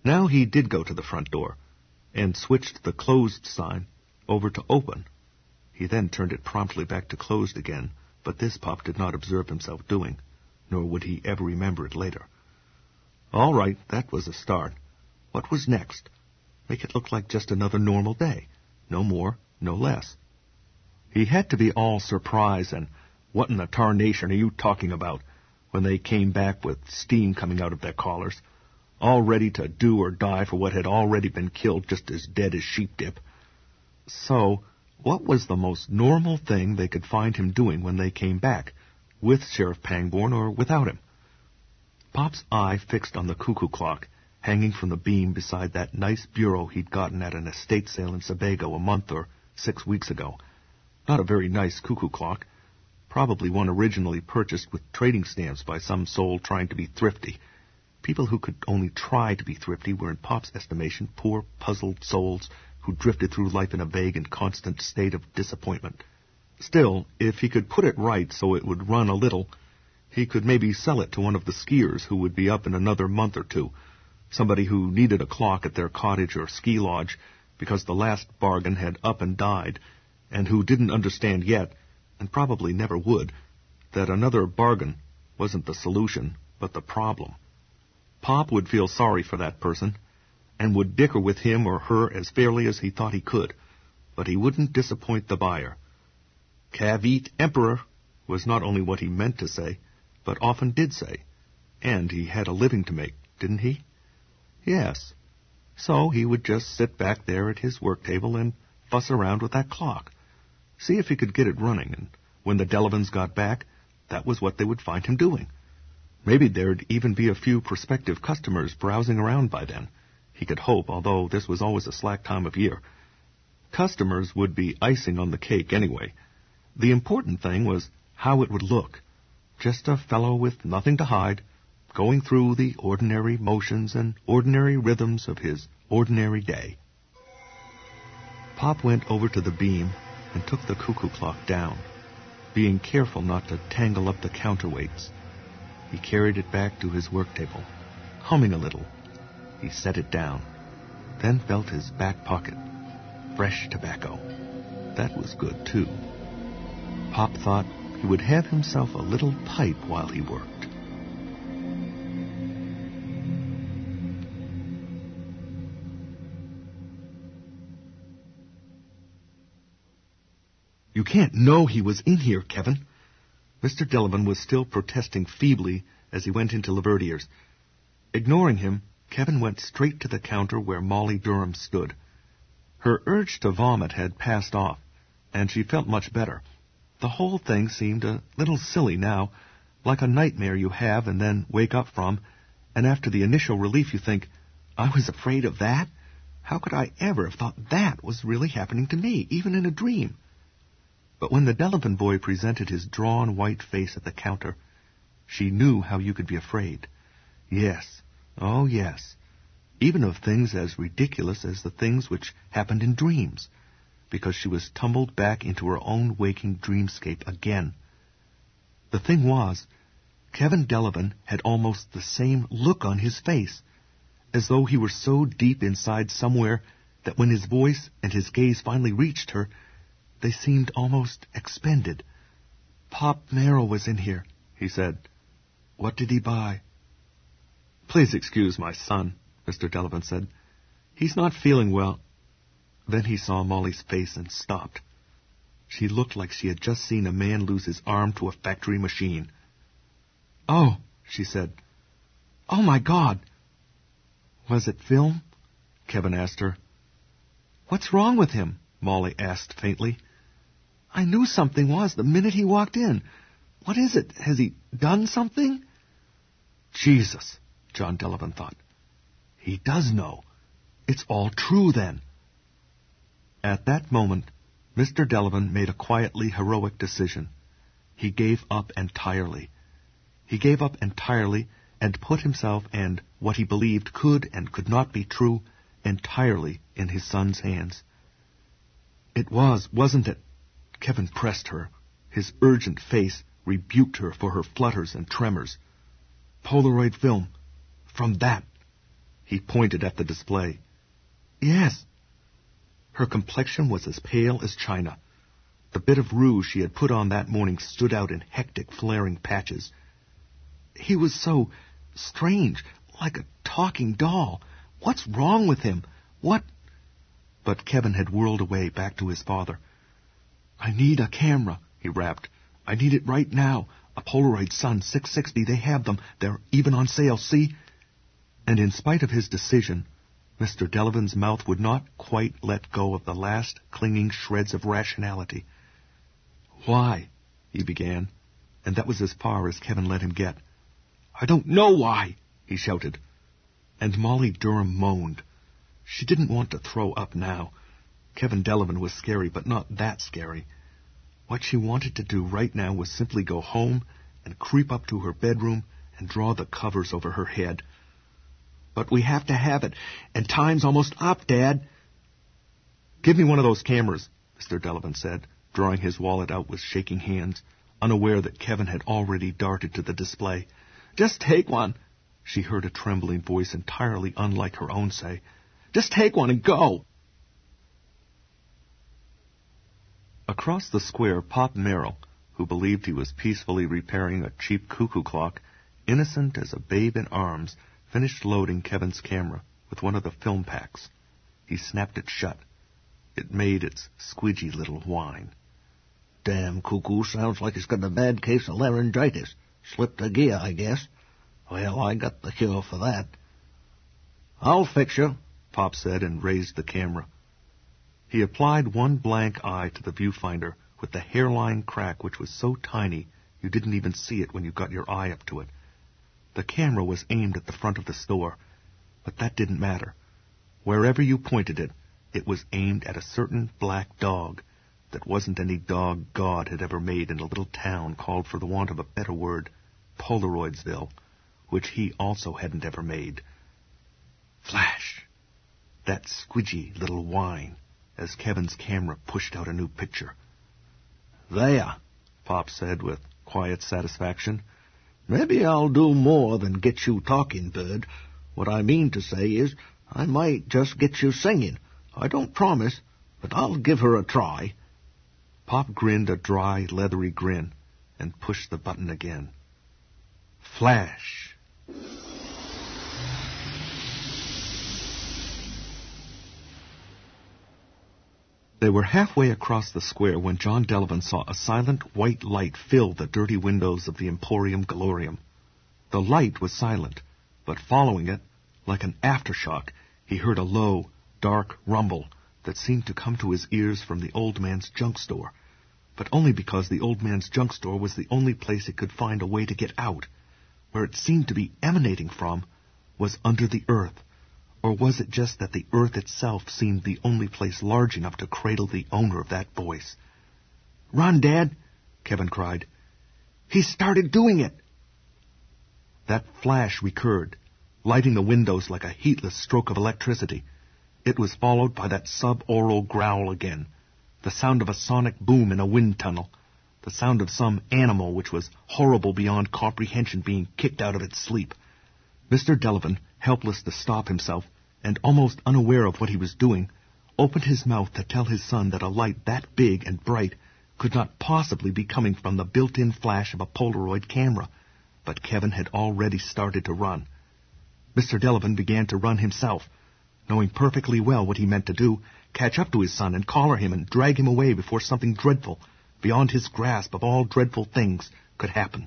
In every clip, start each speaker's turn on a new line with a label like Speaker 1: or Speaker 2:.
Speaker 1: Now he did go to the front door and switched the closed sign over to open. He then turned it promptly back to closed again, but this Pop did not observe himself doing, nor would he ever remember it later. All right, that was a start. What was next? Make it look like just another normal day. No more, no less. He had to be all surprise and, "What in the tarnation are you talking about?" when they came back with steam coming out of their collars, all ready to do or die for what had already been killed just as dead as sheep dip. So, what was the most normal thing they could find him doing when they came back, with Sheriff Pangborn or without him? Pop's eye fixed on the cuckoo clock, hanging from the beam beside that nice bureau he'd gotten at an estate sale in Sebago a month or 6 weeks ago. Not a very nice cuckoo clock, probably one originally purchased with trading stamps by some soul trying to be thrifty. People who could only try to be thrifty were, in Pop's estimation, poor, puzzled souls who drifted through life in a vague and constant state of disappointment. Still, if he could put it right so it would run a little, he could maybe sell it to one of the skiers who would be up in another month or two, somebody who needed a clock at their cottage or ski lodge because the last bargain had up and died, and who didn't understand yet, and probably never would, that another bargain wasn't the solution, but the problem. Pop would feel sorry for that person, and would dicker with him or her as fairly as he thought he could, but he wouldn't disappoint the buyer. "Cavite Emperor" was not only what he meant to say, but often did say, and he had a living to make, didn't he? Yes. So he would just sit back there at his work table and fuss around with that clock. See if he could get it running, and when the Delavans got back, that was what they would find him doing. Maybe there'd even be a few prospective customers browsing around by then. He could hope, although this was always a slack time of year. Customers would be icing on the cake anyway. The important thing was how it would look. Just a fellow with nothing to hide, going through the ordinary motions and ordinary rhythms of his ordinary day. Pop went over to the beam and took the cuckoo clock down, being careful not to tangle up the counterweights. He carried it back to his work table, humming a little. He set it down, then felt his back pocket. Fresh tobacco. That was good, too. Pop thought he would have himself a little pipe while he worked. "You can't know he was in here, Kevin." Mr. Delavan was still protesting feebly as he went into Laverdier's. Ignoring him, Kevin went straight to the counter where Molly Durham stood. Her urge to vomit had passed off, and she felt much better. The whole thing seemed a little silly now, like a nightmare you have and then wake up from, and after the initial relief you think, "I was afraid of that? How could I ever have thought that was really happening to me, even in a dream?" But when the Delavan boy presented his drawn white face at the counter, she knew how you could be afraid. Yes, oh yes, even of things as ridiculous as the things which happened in dreams, because she was tumbled back into her own waking dreamscape again. The thing was, Kevin Delavan had almost the same look on his face, as though he were so deep inside somewhere that when his voice and his gaze finally reached her, they seemed almost expended. "Pop Merrill was in here," he said. "What did he buy?" "Please excuse my son," Mr. Delavan said. "He's not feeling well." Then he saw Molly's face and stopped. She looked like she had just seen a man lose his arm to a factory machine. "Oh," she said. "Oh, my God." "Was it film?" Kevin asked her. "What's wrong with him?" Molly asked faintly. "I knew something was the minute he walked in. What is it? Has he done something?" Jesus, John Delavan thought. He does know. It's all true then. At that moment, Mr. Delavan made a quietly heroic decision. He gave up entirely. He gave up entirely and put himself and what he believed could and could not be true entirely in his son's hands. "It was, wasn't it?" Kevin pressed her. His urgent face rebuked her for her flutters and tremors. "Polaroid film. From that." He pointed at the display. Yes. Her complexion was as pale as china. The bit of rouge she had put on that morning stood out in hectic, flaring patches. He was so strange, like a talking doll. What's wrong with him? What? But Kevin had whirled away back to his father. I need a camera, he rapped. I need it right now. A Polaroid Sun 660, they have them. They're even on sale, see? And in spite of his decision, Mr. Delavan's mouth would not quite let go of the last clinging shreds of rationality. Why? He began, and that was as far as Kevin let him get. I don't know why, he shouted. And Molly Durham moaned. She didn't want to throw up now. Kevin Delavan was scary, but not that scary. What she wanted to do right now was simply go home and creep up to her bedroom and draw the covers over her head. But we have to have it, and time's almost up, Dad. Give me one of those cameras, Mr. Delavan said, drawing his wallet out with shaking hands, unaware that Kevin had already darted to the display. Just take one, she heard a trembling voice entirely unlike her own say. Just take one and go. Across the square, Pop Merrill, who believed he was peacefully repairing a cheap cuckoo clock, innocent as a babe in arms, finished loading Kevin's camera with one of the film packs. He snapped it shut. It made its squidgy little whine.
Speaker 2: Damn cuckoo sounds like it's got a bad case of laryngitis. Slipped a gear, I guess. Well, I got the cure for that. I'll fix you,
Speaker 1: Pop said, and raised the camera. He applied one blank eye to the viewfinder with the hairline crack which was so tiny you didn't even see it when you got your eye up to it. The camera was aimed at the front of the store, but that didn't matter. Wherever you pointed it, it was aimed at a certain black dog that wasn't any dog God had ever made in a little town called, for the want of a better word, Polaroidsville, which he also hadn't ever made. Flash! That squidgy little whine as Kevin's camera pushed out a new picture.
Speaker 2: There,
Speaker 1: Pop said with quiet satisfaction.
Speaker 2: Maybe I'll do more than get you talking, Bird. What I mean to say is, I might just get you singing. I don't promise, but I'll give her a try.
Speaker 1: Pop grinned a dry, leathery grin and pushed the button again. Flash! They were halfway across the square when John Delavan saw a silent white light fill the dirty windows of the Emporium Glorium. The light was silent, but following it, like an aftershock, he heard a low, dark rumble that seemed to come to his ears from the old man's junk store, but only because the old man's junk store was the only place it could find a way to get out. Where it seemed to be emanating from was under the earth. Or was it just that the earth itself seemed the only place large enough to cradle the owner of that voice? Run, Dad, Kevin cried. He started doing it. That flash recurred, lighting the windows like a heatless stroke of electricity. It was followed by that sub-aural growl again, the sound of a sonic boom in a wind tunnel, the sound of some animal which was horrible beyond comprehension being kicked out of its sleep. Mr. Delavan, helpless to stop himself, and almost unaware of what he was doing, opened his mouth to tell his son that a light that big and bright could not possibly be coming from the built-in flash of a Polaroid camera. But Kevin had already started to run. Mr. Delavan began to run himself, knowing perfectly well what he meant to do, catch up to his son and collar him and drag him away before something dreadful, beyond his grasp of all dreadful things, could happen.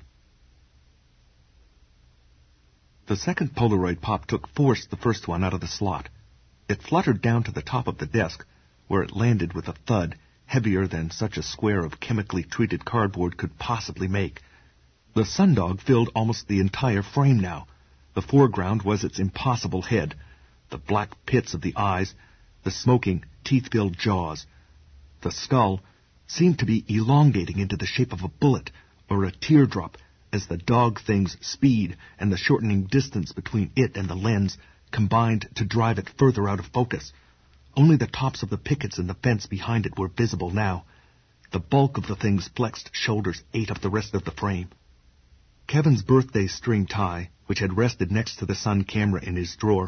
Speaker 1: The second Polaroid Pop took forced the first one out of the slot. It fluttered down to the top of the desk, where it landed with a thud heavier than such a square of chemically treated cardboard could possibly make. The sundog filled almost the entire frame now. The foreground was its impossible head, the black pits of the eyes, the smoking, teeth-filled jaws. The skull seemed to be elongating into the shape of a bullet or a teardrop, as the dog thing's speed and the shortening distance between it and the lens combined to drive it further out of focus. Only the tops of the pickets in the fence behind it were visible now. The bulk of the thing's flexed shoulders ate up the rest of the frame. Kevin's birthday string tie, which had rested next to the Sun camera in his drawer,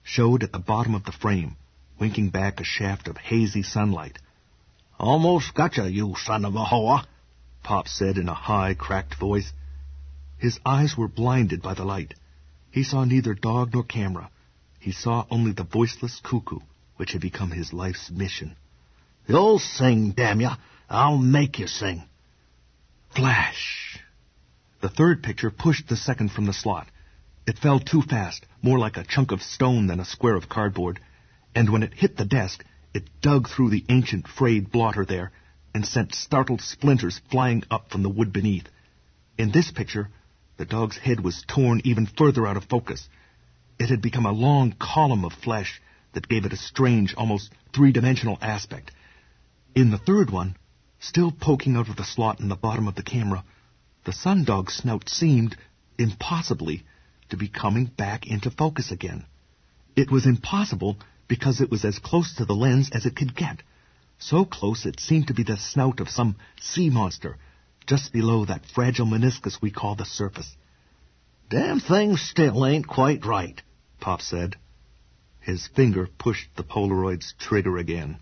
Speaker 1: showed at the bottom of the frame, winking back a shaft of hazy sunlight.
Speaker 2: "Almost gotcha, you son of a hoa,"
Speaker 1: Pop said in a high, cracked voice. His eyes were blinded by the light. He saw neither dog nor camera. He saw only the voiceless cuckoo, which had become his life's mission.
Speaker 2: "You'll sing, damn ya. I'll make you sing."
Speaker 1: Flash! The third picture pushed the second from the slot. It fell too fast, more like a chunk of stone than a square of cardboard, and when it hit the desk, it dug through the ancient frayed blotter there and sent startled splinters flying up from the wood beneath. In this picture, the dog's head was torn even further out of focus. It had become a long column of flesh that gave it a strange, almost three-dimensional aspect. In the third one, still poking out of the slot in the bottom of the camera, the sun dog's snout seemed, impossibly, to be coming back into focus again. It was impossible because it was as close to the lens as it could get. So close it seemed to be the snout of some sea monster, just below that fragile meniscus we call the surface.
Speaker 2: "Damn thing still ain't quite right,"
Speaker 1: Pop said. His finger pushed the Polaroid's trigger again.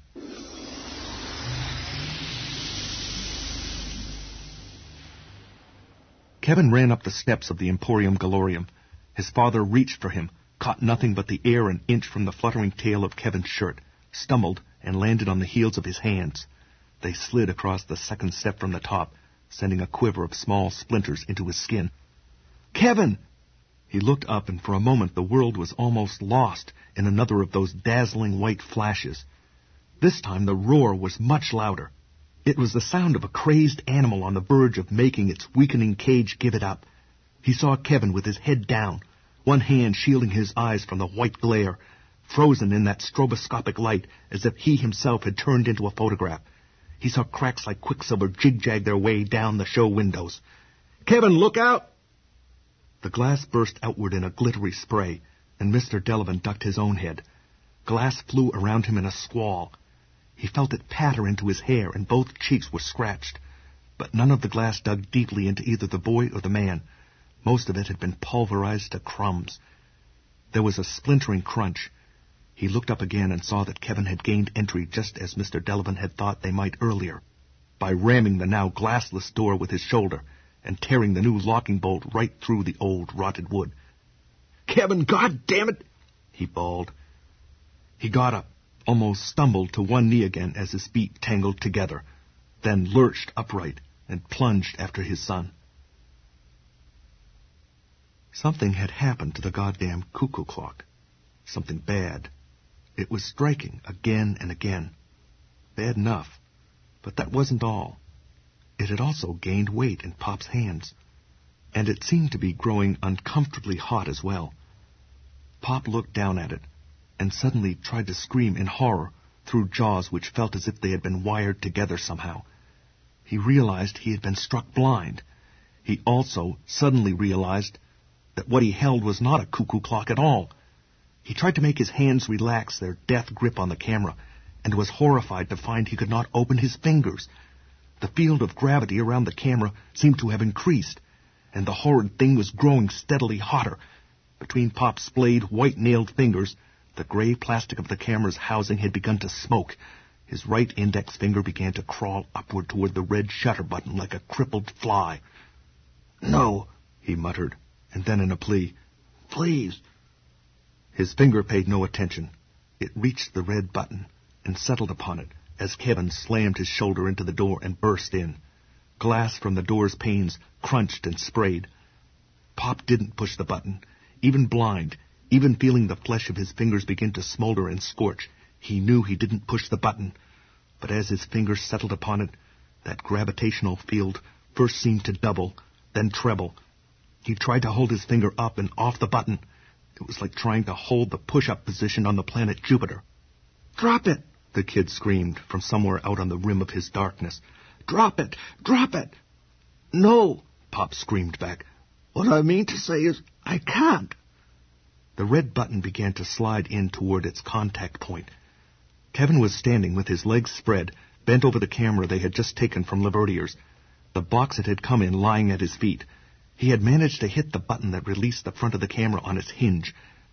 Speaker 1: Kevin ran up the steps of the Emporium Galorium. His father reached for him, caught nothing but the air an inch from the fluttering tail of Kevin's shirt, stumbled, and landed on the heels of his hands. They slid across the second step from the top, sending a quiver of small splinters into his skin. "Kevin!" He looked up, and for a moment the world was almost lost in another of those dazzling white flashes. This time the roar was much louder. It was the sound of a crazed animal on the verge of making its weakening cage give it up. He saw Kevin with his head down, one hand shielding his eyes from the white glare, frozen in that stroboscopic light as if he himself had turned into a photograph. He saw cracks like quicksilver jig-jag their way down the show windows. "Kevin, look out!" The glass burst outward in a glittery spray, and Mr. Delavan ducked his own head. Glass flew around him in a squall. He felt it patter into his hair, and both cheeks were scratched. But none of the glass dug deeply into either the boy or the man. Most of it had been pulverized to crumbs. There was a splintering crunch. He looked up again and saw that Kevin had gained entry just as Mr. Delavan had thought they might earlier, by ramming the now glassless door with his shoulder and tearing the new locking bolt right through the old rotted wood. "Kevin, God damn it!" he bawled. He got up, almost stumbled to one knee again as his feet tangled together, then lurched upright and plunged after his son. Something had happened to the goddamn cuckoo clock. Something bad. It was striking again and again. Bad enough, but that wasn't all. It had also gained weight in Pop's hands, and it seemed to be growing uncomfortably hot as well. Pop looked down at it, and suddenly tried to scream in horror through jaws which felt as if they had been wired together somehow. He realized he had been struck blind. He also suddenly realized that what he held was not a cuckoo clock at all. He tried to make his hands relax their death grip on the camera, and was horrified to find he could not open his fingers. The field of gravity around the camera seemed to have increased, and the horrid thing was growing steadily hotter. Between Pop's splayed, white-nailed fingers, the gray plastic of the camera's housing had begun to smoke. His right index finger began to crawl upward toward the red shutter button like a crippled fly. "No," he muttered, and then in a plea, "Please." His finger paid no attention. It reached the red button and settled upon it as Kevin slammed his shoulder into the door and burst in. Glass from the door's panes crunched and sprayed. Pop didn't push the button. Even blind, even feeling the flesh of his fingers begin to smolder and scorch, he knew he didn't push the button. But as his fingers settled upon it, that gravitational field first seemed to double, then treble. He tried to hold his finger up and off the button. It was like trying to hold the push-up position on the planet Jupiter. "Drop it!" the kid screamed from somewhere out on the rim of his darkness. "Drop it! Drop it!" "No!" Pop screamed back. "What I mean to say is, I can't." The red button began to slide in toward its contact point. Kevin was standing with his legs spread, bent over the camera they had just taken from Lavertier's, the box it had come in lying at his feet. He had managed to hit the button that released the front of the camera on its hinge,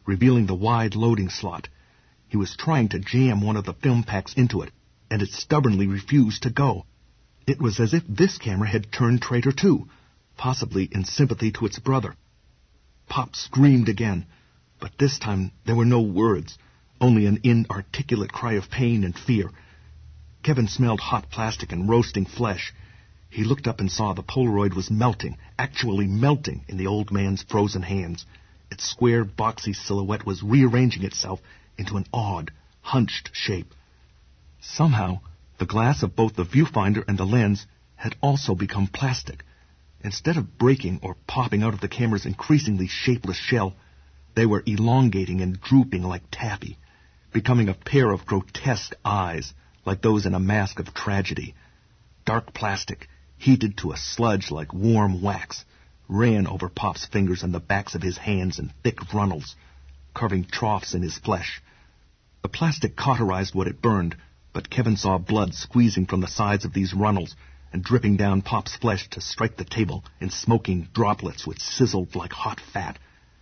Speaker 1: revealing the wide loading slot. He was trying to jam one of the film packs into it, and it stubbornly refused to go. It was as if this camera had turned traitor too, possibly in sympathy to its brother. Pop screamed again, but this time there were no words, only an inarticulate cry of pain and fear. Kevin smelled hot plastic and roasting flesh. He looked up and saw the Polaroid was melting, actually melting in the old man's frozen hands. Its square, boxy silhouette was rearranging itself into an odd, hunched shape. Somehow, the glass of both the viewfinder and the lens had also become plastic. Instead of breaking or popping out of the camera's increasingly shapeless shell, they were elongating and drooping like taffy, becoming a pair of grotesque eyes, like those in a mask of tragedy. Dark plastic, heated to a sludge like warm wax, ran over Pop's fingers and the backs of his hands in thick runnels, carving troughs in his flesh. The plastic cauterized what it burned, but Kevin saw blood squeezing from the sides of these runnels and dripping down Pop's flesh to strike the table in smoking droplets which sizzled like hot fat.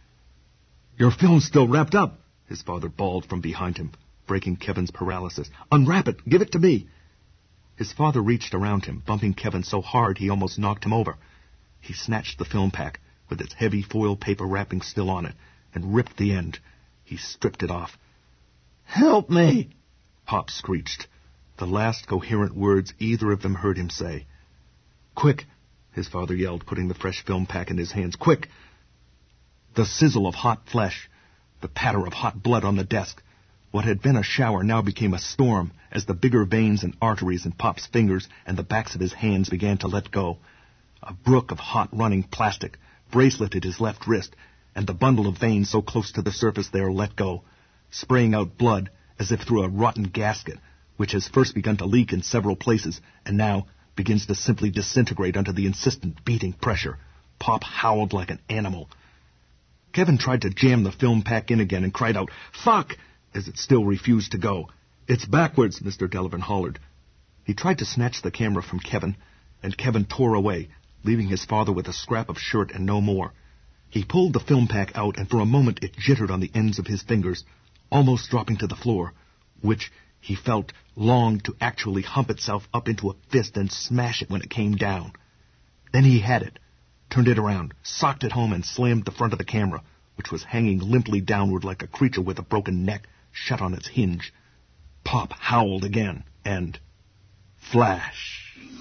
Speaker 1: "Your film's still wrapped up," his father bawled from behind him, breaking Kevin's paralysis. "Unwrap it! Give it to me!" His father reached around him, bumping Kevin so hard he almost knocked him over. He snatched the film pack, with its heavy foil paper wrapping still on it, and ripped the end. He stripped it off. "Help me!" Pop screeched, the last coherent words either of them heard him say. "Quick!" his father yelled, putting the fresh film pack in his hands. "Quick!" The sizzle of hot flesh, the patter of hot blood on the desk. What had been a shower now became a storm as the bigger veins and arteries in Pop's fingers and the backs of his hands began to let go. A brook of hot running plastic braceleted his left wrist, and the bundle of veins so close to the surface there let go, spraying out blood as if through a rotten gasket, which has first begun to leak in several places and now begins to simply disintegrate under the insistent beating pressure. Pop howled like an animal. Kevin tried to jam the film pack in again and cried out, "Fuck!" as it still refused to go. "It's backwards," Mr. Delavan hollered. He tried to snatch the camera from Kevin, and Kevin tore away, leaving his father with a scrap of shirt and no more. He pulled the film pack out, and for a moment it jittered on the ends of his fingers, almost dropping to the floor, which, he felt, longed to actually hump itself up into a fist and smash it when it came down. Then he had it, turned it around, socked it home, and slammed the front of the camera, which was hanging limply downward like a creature with a broken neck, shut on its hinge. Pop howled again, and flash.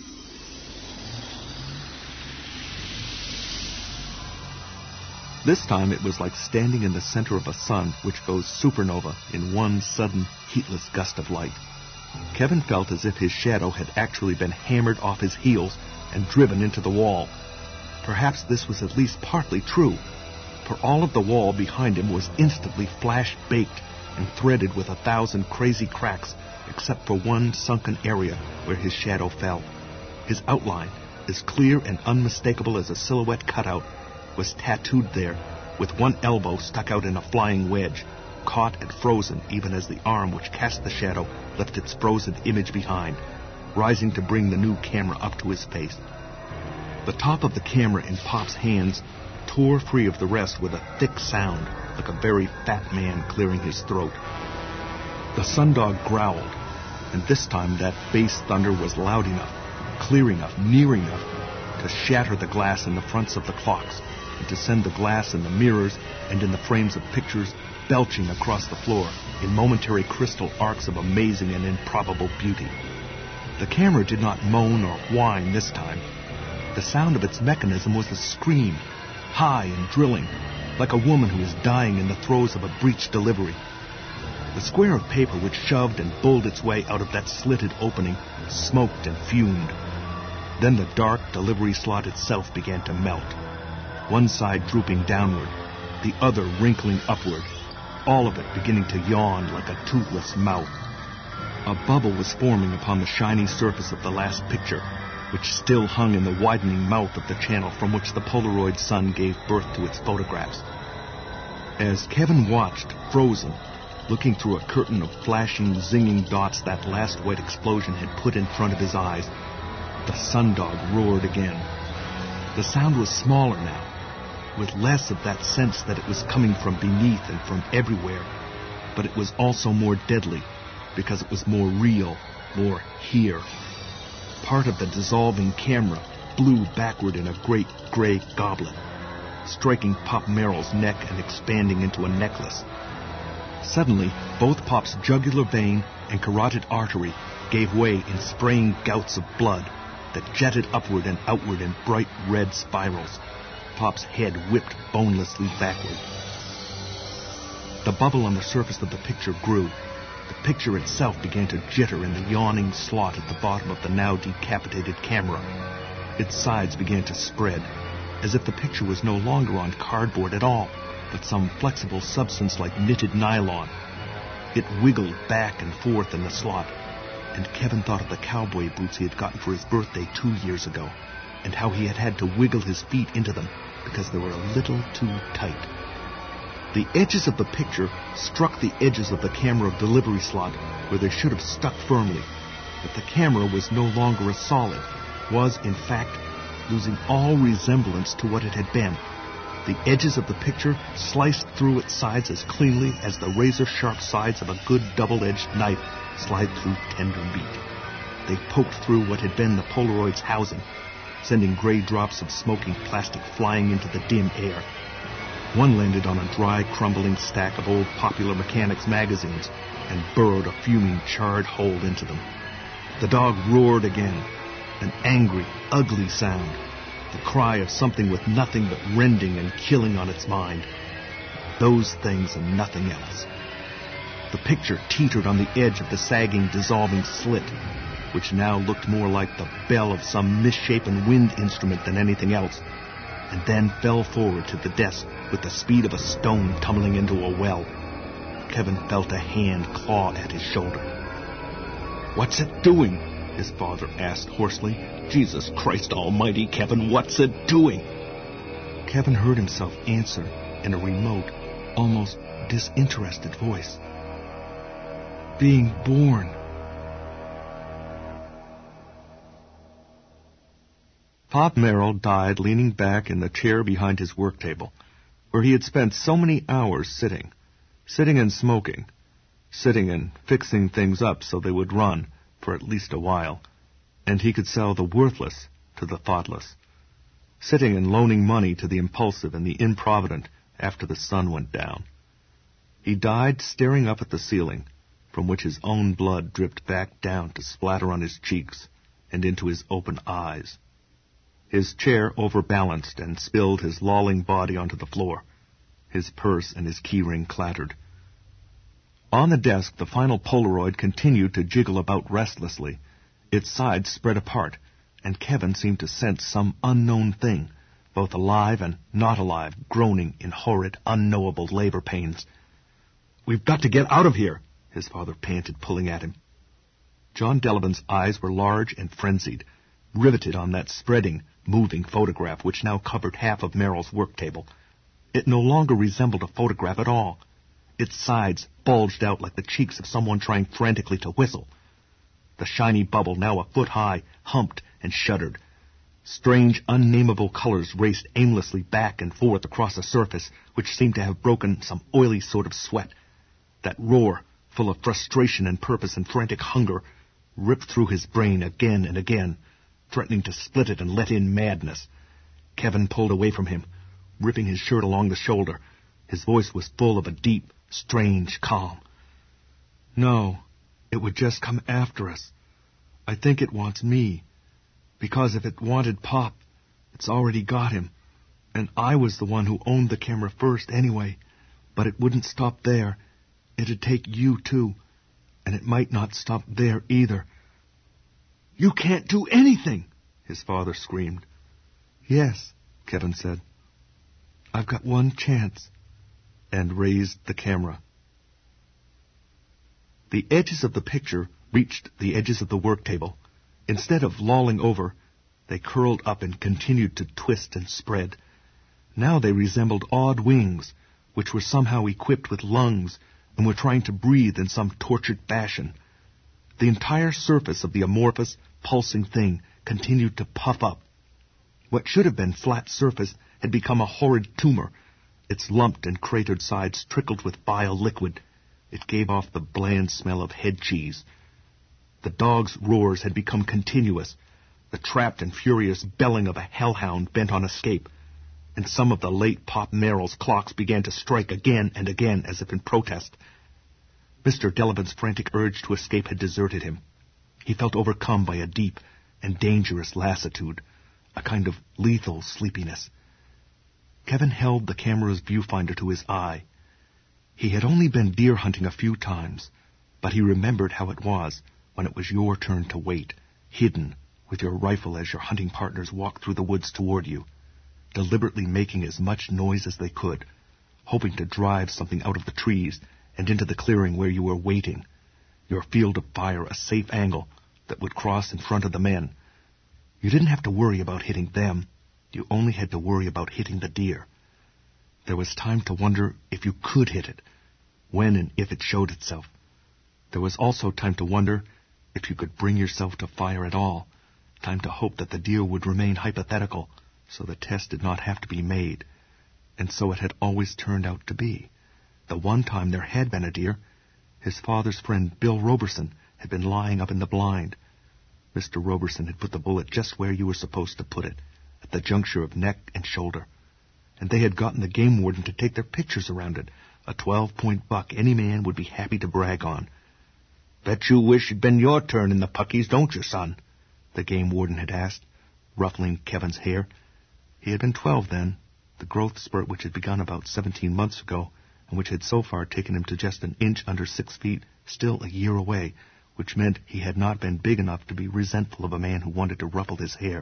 Speaker 1: This time it was like standing in the center of a sun which goes supernova in one sudden, heatless gust of light. Kevin felt as if his shadow had actually been hammered off his heels and driven into the wall. Perhaps this was at least partly true, for all of the wall behind him was instantly flash-baked and threaded with 1,000 crazy cracks, except for one sunken area where his shadow fell. His outline, as clear and unmistakable as a silhouette cutout, was tattooed there, with one elbow stuck out in a flying wedge, caught and frozen even as the arm which cast the shadow left its frozen image behind, rising to bring the new camera up to his face. The top of the camera in Pop's hands tore free of the rest with a thick sound, like a very fat man clearing his throat. The sundog growled, and this time that bass thunder was loud enough, clear enough, near enough, to shatter the glass in the fronts of the clocks, and to send the glass in the mirrors and in the frames of pictures belching across the floor in momentary crystal arcs of amazing and improbable beauty. The camera did not moan or whine this time. The sound of its mechanism was a scream, high and drilling, like a woman who is dying in the throes of a breech delivery. The square of paper which shoved and bulled its way out of that slitted opening smoked and fumed. Then the dark delivery slot itself began to melt, one side drooping downward, the other wrinkling upward, all of it beginning to yawn like a toothless mouth. A bubble was forming upon the shiny surface of the last picture, which still hung in the widening mouth of the channel from which the Polaroid sun gave birth to its photographs. As Kevin watched, frozen, looking through a curtain of flashing, zinging dots that last white explosion had put in front of his eyes, the sundog roared again. The sound was smaller now, with less of that sense that it was coming from beneath and from everywhere. But it was also more deadly, because it was more real, more here. Part of the dissolving camera blew backward in a great gray goblet, striking Pop Merrill's neck and expanding into a necklace. Suddenly, both Pop's jugular vein and carotid artery gave way in spraying gouts of blood that jetted upward and outward in bright red spirals. Pop's head whipped bonelessly backward. The bubble on the surface of the picture grew. The picture itself began to jitter in the yawning slot at the bottom of the now decapitated camera. Its sides began to spread, as if the picture was no longer on cardboard at all, but some flexible substance like knitted nylon. It wiggled back and forth in the slot, and Kevin thought of the cowboy boots he had gotten for his birthday 2 years ago, and how he had to wiggle his feet into them because they were a little too tight. The edges of the picture struck the edges of the camera delivery slot where they should have stuck firmly, but the camera was no longer a solid, was, in fact, losing all resemblance to what it had been. The edges of the picture sliced through its sides as cleanly as the razor-sharp sides of a good double-edged knife slide through tender meat. They poked through what had been the Polaroid's housing, sending gray drops of smoking plastic flying into the dim air. One landed on a dry, crumbling stack of old Popular Mechanics magazines and burrowed a fuming, charred hole into them. The dog roared again, an angry, ugly sound, the cry of something with nothing but rending and killing on its mind. Those things and nothing else. The picture teetered on the edge of the sagging, dissolving slit, which now looked more like the bell of some misshapen wind instrument than anything else, and then fell forward to the desk with the speed of a stone tumbling into a well. Kevin felt a hand claw at his shoulder. "What's it doing?" his father asked hoarsely. "Jesus Christ almighty, Kevin, what's it doing?" Kevin heard himself answer in a remote, almost disinterested voice. "Being born." Pop Merrill died leaning back in the chair behind his work table, where he had spent so many hours sitting and smoking, sitting and fixing things up so they would run for at least a while, and he could sell the worthless to the thoughtless, sitting and loaning money to the impulsive and the improvident after the sun went down. He died staring up at the ceiling, from which his own blood dripped back down to splatter on his cheeks and into his open eyes. His chair overbalanced and spilled his lolling body onto the floor. His purse and his keyring clattered. On the desk, the final Polaroid continued to jiggle about restlessly. Its sides spread apart, and Kevin seemed to sense some unknown thing, both alive and not alive, groaning in horrid, unknowable labor pains. "We've got to get out of here," his father panted, pulling at him. John Delavan's eyes were large and frenzied, riveted on that spreading, moving photograph which now covered half of Merrill's work table. It no longer resembled a photograph at all. Its sides bulged out like the cheeks of someone trying frantically to whistle. The shiny bubble, now a foot high, humped and shuddered. Strange, unnameable colors raced aimlessly back and forth across a surface which seemed to have broken some oily sort of sweat. That roar, full of frustration and purpose and frantic hunger, ripped through his brain again and again, threatening to split it and let in madness. Kevin pulled away from him, ripping his shirt along the shoulder. His voice was full of a deep, strange calm. "No, it would just come after us. I think it wants me, because if it wanted Pop, it's already got him. And I was the one who owned the camera first anyway. But it wouldn't stop there. It'd take you, too. And it might not stop there, either." "You can't do anything!" his father screamed. "Yes," Kevin said. "I've got one chance," and raised the camera. The edges of the picture reached the edges of the work table. Instead of lolling over, they curled up and continued to twist and spread. Now they resembled odd wings, which were somehow equipped with lungs and were trying to breathe in some tortured fashion. The entire surface of the amorphous, pulsing thing continued to puff up. What should have been flat surface had become a horrid tumor. Its lumped and cratered sides trickled with vile liquid. It gave off the bland smell of head cheese. The dog's roars had become continuous, the trapped and furious belling of a hellhound bent on escape, and some of the late Pop Merrill's clocks began to strike again and again as if in protest. Mr. Delavan's frantic urge to escape had deserted him. He felt overcome by a deep and dangerous lassitude, a kind of lethal sleepiness. Kevin held the camera's viewfinder to his eye. He had only been deer hunting a few times, but he remembered how it was when it was your turn to wait, hidden, with your rifle as your hunting partners walked through the woods toward you, deliberately making as much noise as they could, hoping to drive something out of the trees and into the clearing where you were waiting, your field of fire a safe angle that would cross in front of the men. You didn't have to worry about hitting them. You only had to worry about hitting the deer. There was time to wonder if you could hit it, when and if it showed itself. There was also time to wonder if you could bring yourself to fire at all, time to hope that the deer would remain hypothetical, so the test did not have to be made. And so it had always turned out to be. The one time there had been a deer, his father's friend Bill Roberson had been lying up in the blind. Mr. Roberson had put the bullet just where you were supposed to put it, at the juncture of neck and shoulder. And they had gotten the game warden to take their pictures around it, a 12-point buck any man would be happy to brag on. "Bet you wish it'd been your turn in the puckies, don't you, son?" the game warden had asked, ruffling Kevin's hair. He had been 12 then, the growth spurt which had begun about 17 months ago, and which had so far taken him to just an inch under 6 feet, still a year away, which meant he had not been big enough to be resentful of a man who wanted to ruffle his hair.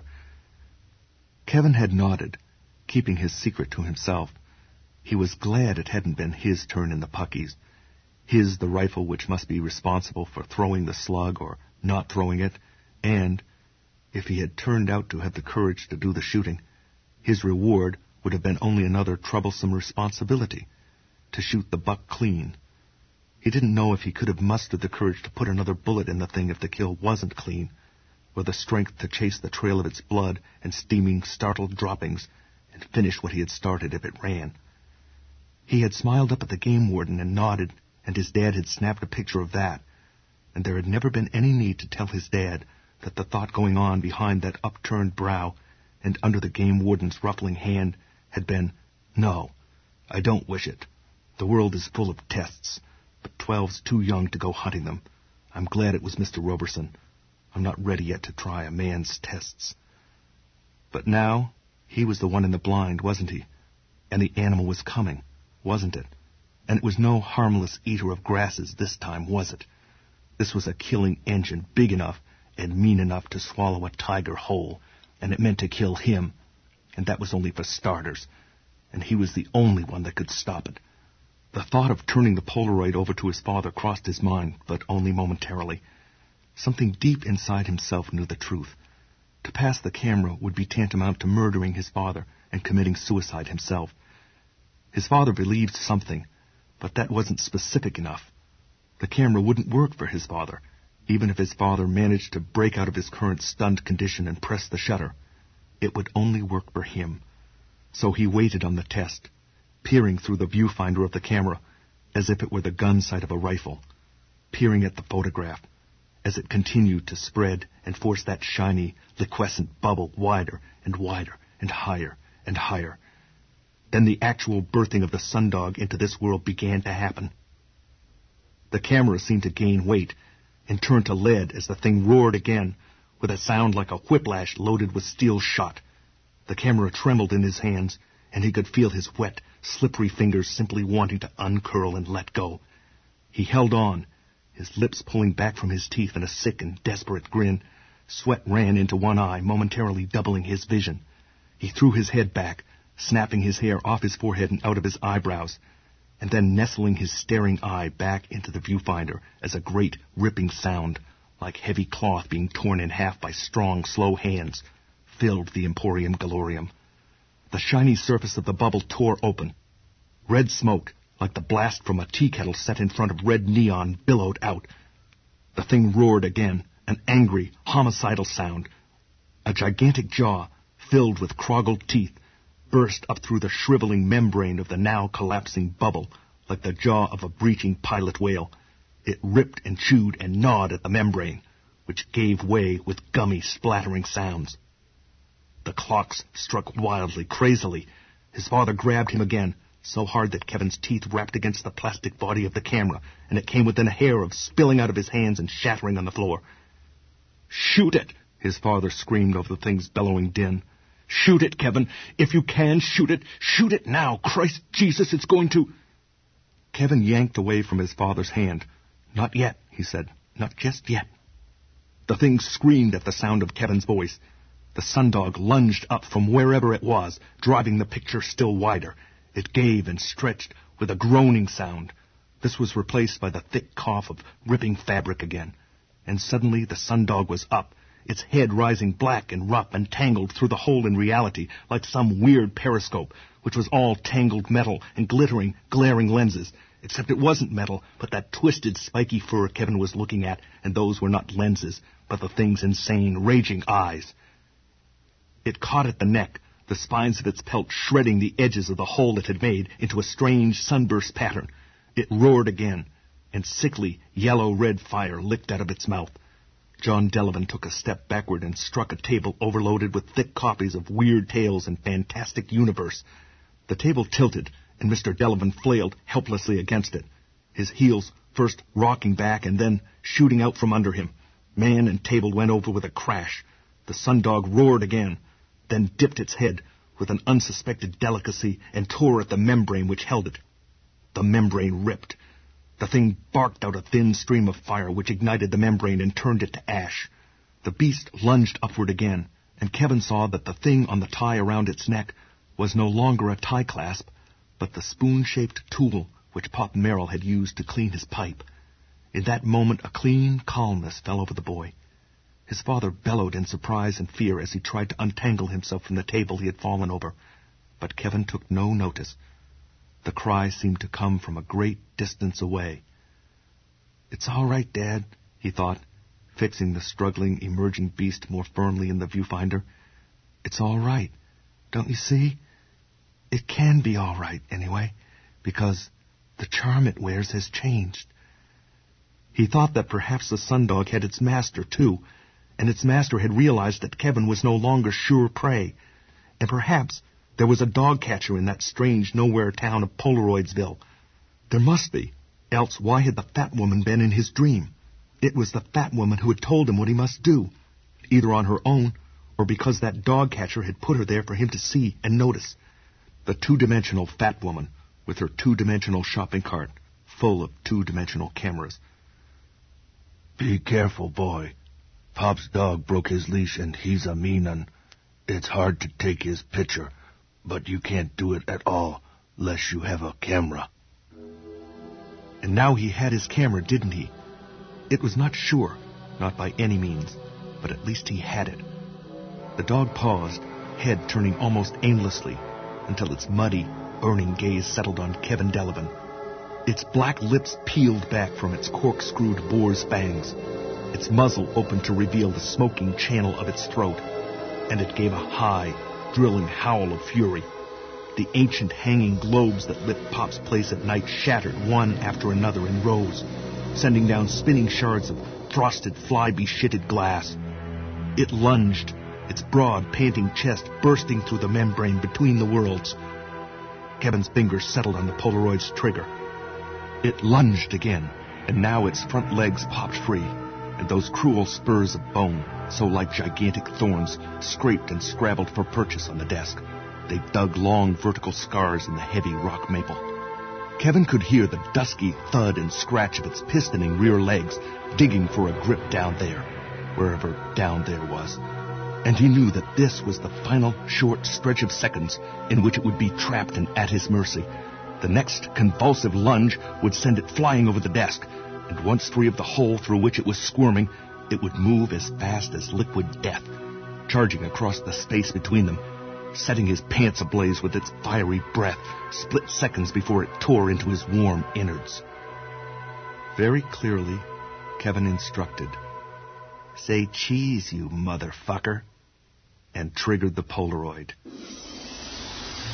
Speaker 1: Kevin had nodded, keeping his secret to himself. He was glad it hadn't been his turn in the puckies. His the rifle which must be responsible for throwing the slug or not throwing it, and, if he had turned out to have the courage to do the shooting, his reward would have been only another troublesome responsibility, to shoot the buck clean. He didn't know if he could have mustered the courage to put another bullet in the thing if the kill wasn't clean, or the strength to chase the trail of its blood and steaming, startled droppings and finish what he had started if it ran. He had smiled up at the game warden and nodded, and his dad had snapped a picture of that, and there had never been any need to tell his dad that the thought going on behind that upturned brow and under the game warden's ruffling hand had been, "No, I don't wish it. The world is full of tests, but 12's too young to go hunting them. I'm glad it was Mr. Roberson. I'm not ready yet to try a man's tests." But now, he was the one in the blind, wasn't he? And the animal was coming, wasn't it? And it was no harmless eater of grasses this time, was it? This was a killing engine big enough and mean enough to swallow a tiger whole, and it meant to kill him, and that was only for starters, and he was the only one that could stop it. The thought of turning the Polaroid over to his father crossed his mind, but only momentarily. Something deep inside himself knew the truth. To pass the camera would be tantamount to murdering his father and committing suicide himself. His father believed something, but that wasn't specific enough. The camera wouldn't work for his father, even if his father managed to break out of his current stunned condition and press the shutter. It would only work for him. So he waited on the test, peering through the viewfinder of the camera as if it were the gun sight of a rifle, peering at the photograph as it continued to spread and force that shiny, liquescent bubble wider and wider and higher and higher. Then the actual birthing of the sundog into this world began to happen. The camera seemed to gain weight and turn to lead as the thing roared again, with a sound like a whiplash loaded with steel shot. The camera trembled in his hands, and he could feel his wet, slippery fingers simply wanting to uncurl and let go. He held on, his lips pulling back from his teeth in a sick and desperate grin. Sweat ran into one eye, momentarily doubling his vision. He threw his head back, snapping his hair off his forehead and out of his eyebrows, and then nestling his staring eye back into the viewfinder as a great, ripping sound, like heavy cloth being torn in half by strong, slow hands, filled the Emporium Galorium. The shiny surface of the bubble tore open. Red smoke, like the blast from a tea kettle set in front of red neon, billowed out. The thing roared again, an angry, homicidal sound. A gigantic jaw, filled with croggled teeth, burst up through the shriveling membrane of the now collapsing bubble like the jaw of a breaching pilot whale. It ripped and chewed and gnawed at the membrane, which gave way with gummy, splattering sounds. The clocks struck wildly, crazily. His father grabbed him again, so hard that Kevin's teeth rapped against the plastic body of the camera, and it came within a hair of spilling out of his hands and shattering on the floor. "Shoot it!" his father screamed over the thing's bellowing din. "Shoot it, Kevin! If you can, shoot it! Shoot it now! Christ Jesus, it's going to—" Kevin yanked away from his father's hand. "Not yet," he said. "Not just yet." The thing screamed at the sound of Kevin's voice. The sundog lunged up from wherever it was, driving the picture still wider. It gave and stretched with a groaning sound. This was replaced by the thick cough of ripping fabric again. And suddenly the sundog was up, its head rising black and rough and tangled through the hole in reality like some weird periscope, which was all tangled metal and glittering, glaring lenses, except it wasn't metal, but that twisted, spiky fur Kevin was looking at, and those were not lenses, but the thing's insane, raging eyes. It caught at the neck, the spines of its pelt shredding the edges of the hole it had made into a strange sunburst pattern. It roared again, and sickly, yellow-red fire licked out of its mouth. John Delavan took a step backward and struck a table overloaded with thick copies of Weird Tales and Fantastic Universe. The table tilted, and Mr. Delavan flailed helplessly against it, his heels first rocking back and then shooting out from under him. Man and table went over with a crash. The sundog roared again, then dipped its head with an unsuspected delicacy and tore at the membrane which held it. The membrane ripped. The thing barked out a thin stream of fire which ignited the membrane and turned it to ash. The beast lunged upward again, and Kevin saw that the thing on the tie around its neck was no longer a tie clasp, but the spoon-shaped tool which Pop Merrill had used to clean his pipe. In that moment a clean calmness fell over the boy. His father bellowed in surprise and fear as he tried to untangle himself from the table he had fallen over, but Kevin took no notice. The cry seemed to come from a great distance away. "It's all right, Dad," he thought, fixing the struggling, emerging beast more firmly in the viewfinder. "It's all right. Don't you see? It can be all right, anyway, because the charm it wears has changed." He thought that perhaps the sundog had its master, too, and its master had realized that Kevin was no longer sure prey, and perhaps there was a dog catcher in that strange nowhere town of Polaroidsville. There must be, else why had the fat woman been in his dream? It was the fat woman who had told him what he must do, either on her own or because that dog catcher had put her there for him to see and notice. The two-dimensional fat woman with her two-dimensional shopping cart full of two-dimensional cameras.
Speaker 2: "Be careful, boy. Pop's dog broke his leash and he's a mean un. It's hard to take his picture, but you can't do it at all unless you have a camera."
Speaker 1: And now he had his camera, didn't he? It was not sure, not by any means, but at least he had it. The dog paused, head turning almost aimlessly, until its muddy, burning gaze settled on Kevin Delavan. Its black lips peeled back from its corkscrewed boar's fangs. Its muzzle opened to reveal the smoking channel of its throat, and it gave a high, drilling howl of fury. The ancient hanging globes that lit Pop's place at night shattered one after another in rows, sending down spinning shards of frosted, fly-beshitted glass. It lunged, its broad, panting chest bursting through the membrane between the worlds. Kevin's fingers settled on the Polaroid's trigger. It lunged again, and now its front legs popped free, and those cruel spurs of bone, so like gigantic thorns, scraped and scrabbled for purchase on the desk. They dug long vertical scars in the heavy rock maple. Kevin could hear the dusky thud and scratch of its pistoning rear legs, digging for a grip down there, wherever down there was. And he knew that this was the final short stretch of seconds in which it would be trapped and at his mercy. The next convulsive lunge would send it flying over the desk, and once free of the hole through which it was squirming, it would move as fast as liquid death, charging across the space between them, setting his pants ablaze with its fiery breath, split seconds before it tore into his warm innards. Very clearly, Kevin instructed, "Say cheese, you motherfucker," and triggered the Polaroid.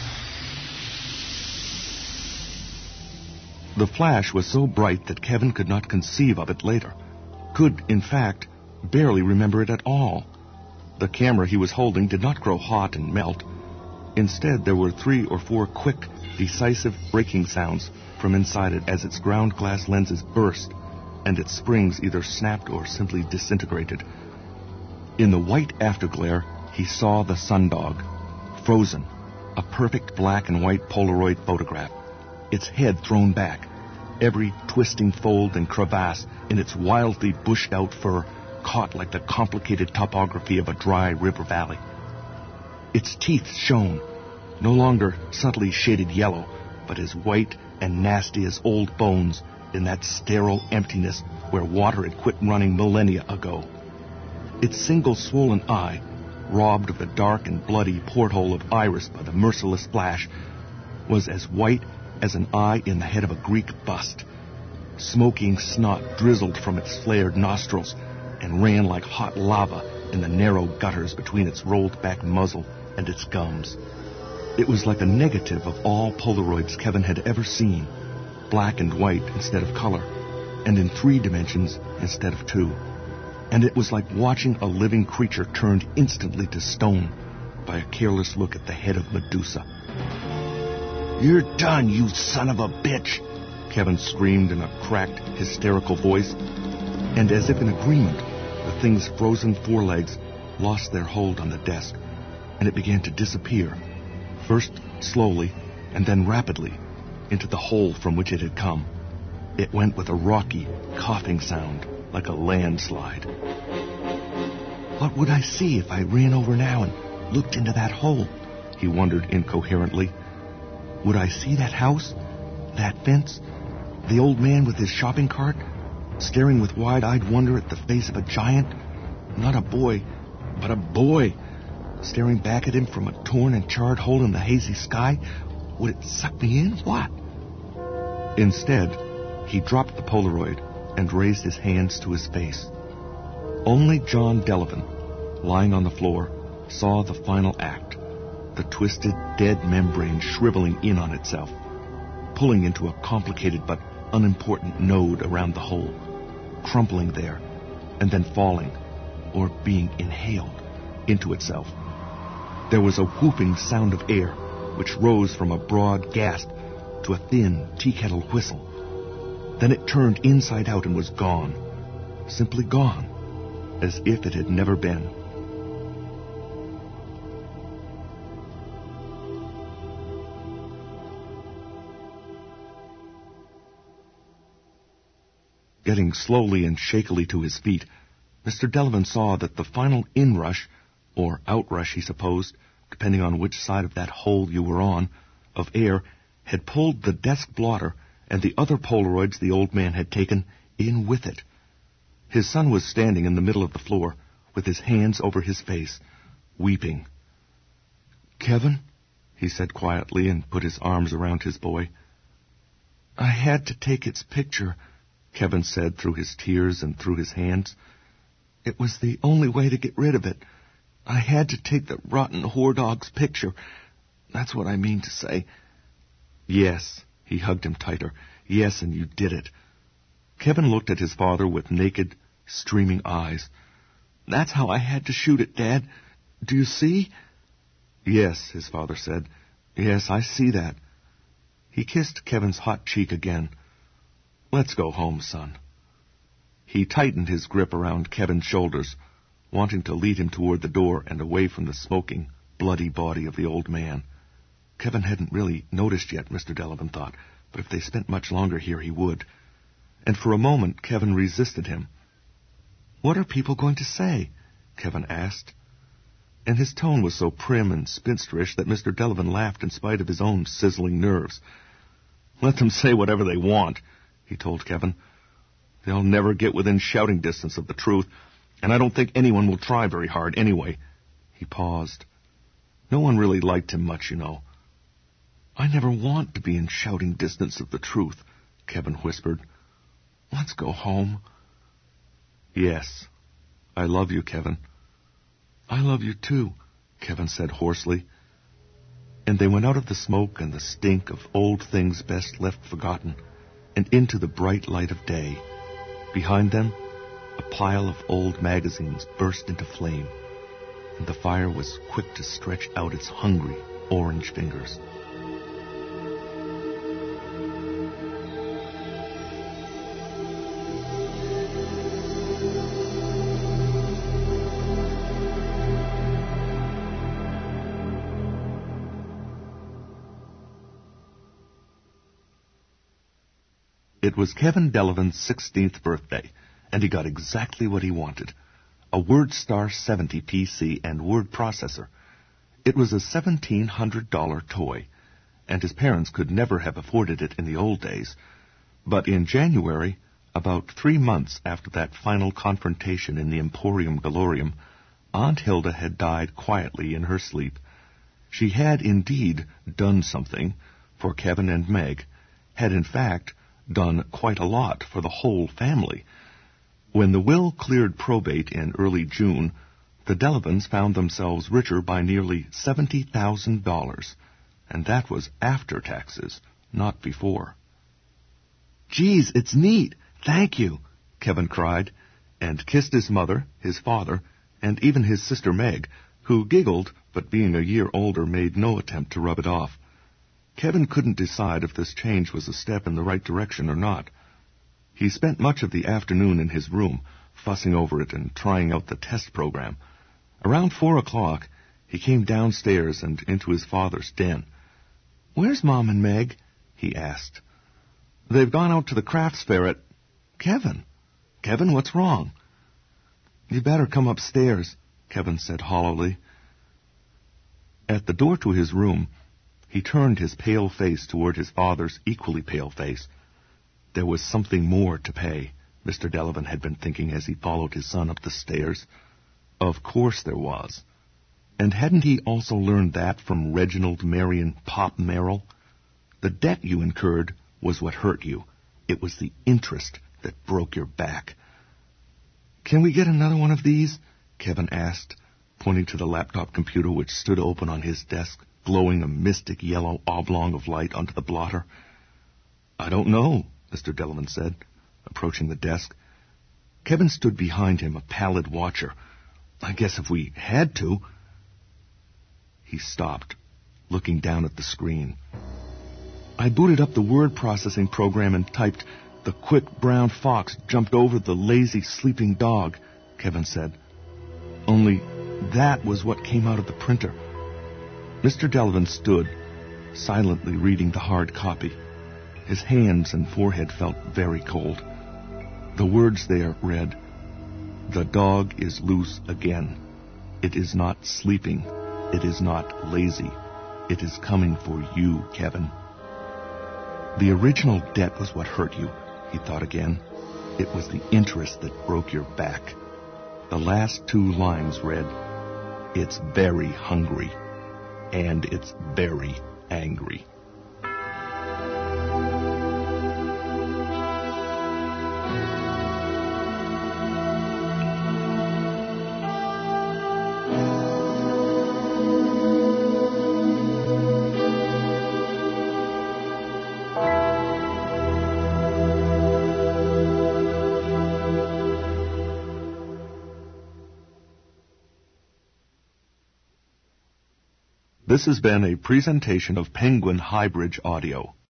Speaker 1: The flash was so bright that Kevin could not conceive of it later. Could, in fact, barely remember it at all. The camera he was holding did not grow hot and melt. Instead, there were 3 or 4 quick, decisive breaking sounds from inside it as its ground glass lenses burst and its springs either snapped or simply disintegrated. In the white afterglare, he saw the sundog, frozen, a perfect black and white Polaroid photograph, its head thrown back, every twisting fold and crevasse in its wildly bushed-out fur caught like the complicated topography of a dry river valley. Its teeth shone, no longer subtly shaded yellow, but as white and nasty as old bones in that sterile emptiness where water had quit running millennia ago. Its single swollen eye, robbed of the dark and bloody porthole of iris by the merciless flash, was as white as an eye in the head of a Greek bust. Smoking snot drizzled from its flared nostrils and ran like hot lava in the narrow gutters between its rolled-back muzzle and its gums. It was like a negative of all Polaroids Kevin had ever seen, black and white instead of color, and in 3 dimensions instead of 2. And it was like watching a living creature turned instantly to stone by a careless look at the head of Medusa. "You're done, you son of a bitch!" Kevin screamed in a cracked, hysterical voice. And as if in agreement, the thing's frozen forelegs lost their hold on the desk, and it began to disappear, first slowly and then rapidly, into the hole from which it had come. It went with a rocky, coughing sound, like a landslide. What would I see if I ran over now and looked into that hole? He wondered incoherently. Would I see that house, that fence, the old man with his shopping cart, staring with wide-eyed wonder at the face of a giant, not a boy, but a boy, staring back at him from a torn and charred hole in the hazy sky? Would it suck me in? What? Instead, he dropped the Polaroid and raised his hands to his face. Only John Delavan, lying on the floor, saw the final act, the twisted, dead membrane shriveling in on itself, pulling into a complicated but unimportant node around the hole, crumpling there, and then falling, or being inhaled, into itself. There was a whooping sound of air, which rose from a broad gasp to a thin tea-kettle whistle. Then it turned inside out and was gone, simply gone, as if it had never been. Getting slowly and shakily to his feet, Mr. Delavan saw that the final inrush, or outrush, he supposed, depending on which side of that hole you were on, of air, had pulled the desk blotter and the other Polaroids the old man had taken in with it. His son was standing in the middle of the floor, with his hands over his face, weeping. "Kevin," he said quietly and put his arms around his boy. "I had to take its picture," Kevin said through his tears and through his hands. "It was the only way to get rid of it. I had to take the rotten whore dog's picture. That's what I mean to say." "Yes," he hugged him tighter. "Yes, and you did it." Kevin looked at his father with naked, streaming eyes. "That's how I had to shoot it, Dad. Do you see?" "Yes," his father said. "Yes, I see that." He kissed Kevin's hot cheek again. "Let's go home, son." He tightened his grip around Kevin's shoulders, wanting to lead him toward the door and away from the smoking, bloody body of the old man. Kevin hadn't really noticed yet, Mr. Delavan thought, but if they spent much longer here, he would. And for a moment, Kevin resisted him. "What are people going to say?" Kevin asked. And his tone was so prim and spinsterish that Mr. Delavan laughed in spite of his own sizzling nerves. "Let them say whatever they want," he told Kevin. "They'll never get within shouting distance of the truth, and I don't think anyone will try very hard anyway." He paused. No one really liked him much, you know. "I never want to be in shouting distance of the truth," Kevin whispered. "Let's go home." "Yes. I love you, Kevin." "I love you too," Kevin said hoarsely. And they went out of the smoke and the stink of old things best left forgotten, and into the bright light of day. Behind them, a pile of old magazines burst into flame, and the fire was quick to stretch out its hungry orange fingers. It was Kevin Delavan's 16th birthday, and he got exactly what he wanted: a WordStar 70 PC and word processor. It was a $1,700 toy, and his parents could never have afforded it in the old days. But in January, about 3 months after that final confrontation in the Emporium Galorium, Aunt Hilda had died quietly in her sleep. She had indeed done something for Kevin and Meg, had in fact done quite a lot for the whole family. When the will cleared probate in early June, the Delavans found themselves richer by nearly $70,000, and that was after taxes, not before. "Geez, it's neat! Thank you!" Kevin cried, and kissed his mother, his father, and even his sister Meg, who giggled, but being a year older made no attempt to rub it off. Kevin couldn't decide if this change was a step in the right direction or not. He spent much of the afternoon in his room, fussing over it and trying out the test program. Around 4 o'clock, he came downstairs and into his father's den. "Where's Mom and Meg?" he asked. "They've gone out to the crafts fair at—" "Kevin! Kevin, what's wrong?" "You better come upstairs," Kevin said hollowly. At the door to his room, he turned his pale face toward his father's equally pale face. There was something more to pay, Mr. Delavan had been thinking as he followed his son up the stairs. Of course there was. And hadn't he also learned that from Reginald Marion Pop Merrill? The debt you incurred was what hurt you. It was the interest that broke your back. "Can we get another one of these?" Kevin asked, pointing to the laptop computer which stood open on his desk, glowing a mystic yellow oblong of light onto the blotter. "I don't know," Mr. Delavan said, approaching the desk. Kevin stood behind him, a pallid watcher. "I guess if we had to—" He stopped, looking down at the screen. "I booted up the word processing program and typed, 'The quick brown fox jumped over the lazy sleeping dog,'" Kevin said. "Only that was what came out of the printer." Mr. Delavan stood, silently reading the hard copy. His hands and forehead felt very cold. The words there read, "The dog is loose again. It is not sleeping. It is not lazy. It is coming for you, Kevin." The original debt was what hurt you, he thought again. It was the interest that broke your back. The last 2 lines read, "It's very hungry. And it's very angry." This has been a presentation of Penguin Highbridge Audio.